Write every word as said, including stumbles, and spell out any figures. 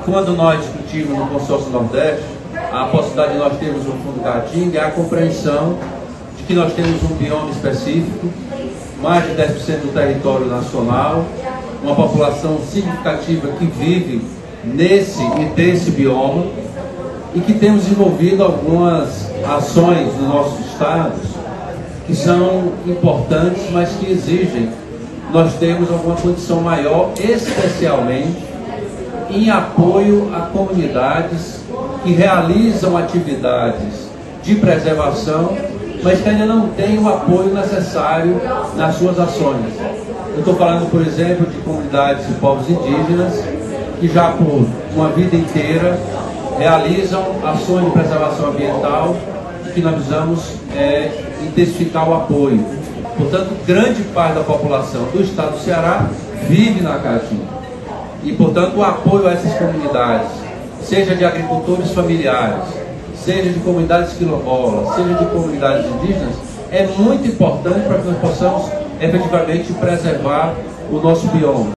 quando nós discutimos no Consórcio Nordeste a possibilidade de nós termos um fundo Caatinga, é a compreensão de que nós temos um bioma específico, mais de dez por cento do território nacional, uma população significativa que vive nesse e desse bioma, e que temos desenvolvido algumas ações nos nossos estados que são importantes, mas que exigem nós termos alguma condição maior, especialmente em apoio a comunidades que realizam atividades de preservação, mas que ainda não têm o apoio necessário nas suas ações. Eu estou falando, por exemplo, de comunidades e povos indígenas que já por uma vida inteira realizam ações de preservação ambiental e que nós precisamos é, intensificar o apoio. Portanto, grande parte da população do estado do Ceará vive na Caatinga. E, portanto, o apoio a essas comunidades, seja de agricultores familiares, seja de comunidades quilombolas, seja de comunidades indígenas, é muito importante para que nós possamos efetivamente preservar o nosso bioma.